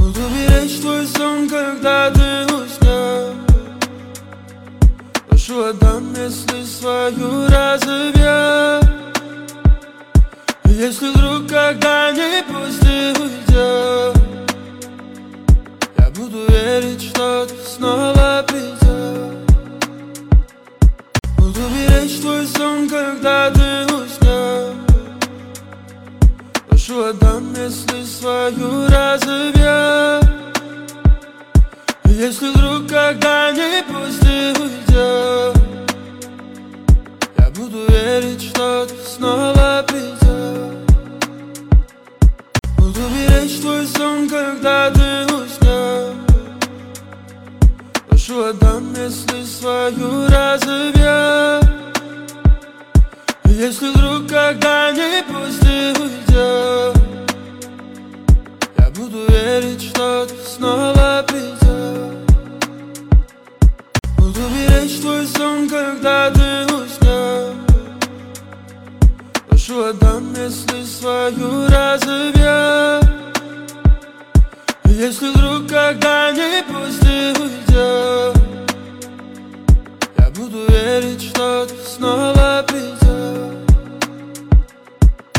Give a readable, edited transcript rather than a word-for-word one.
Буду беречь твой сон, когда ты уснешь. Душу отдам, если свою разобьешь. Если вдруг когда-нибудь ты уйдешь, я буду верить, что ты снова придешь. Буду беречь твой сон, когда ты уснешь. Душу отдам, если свою разобьешь. Если вдруг когда-нибудь ты уйдешь, я буду верить, что ты снова придешь. Буду беречь твой сон, когда ты уснешь. Душу отдам, если свою разобьешь. Если вдруг когда-нибудь ты уйдешь, я буду верить, что ты снова придешь. Буду беречь твой сон, когда ты уснешь. Душу отдам, если свою разобьешь.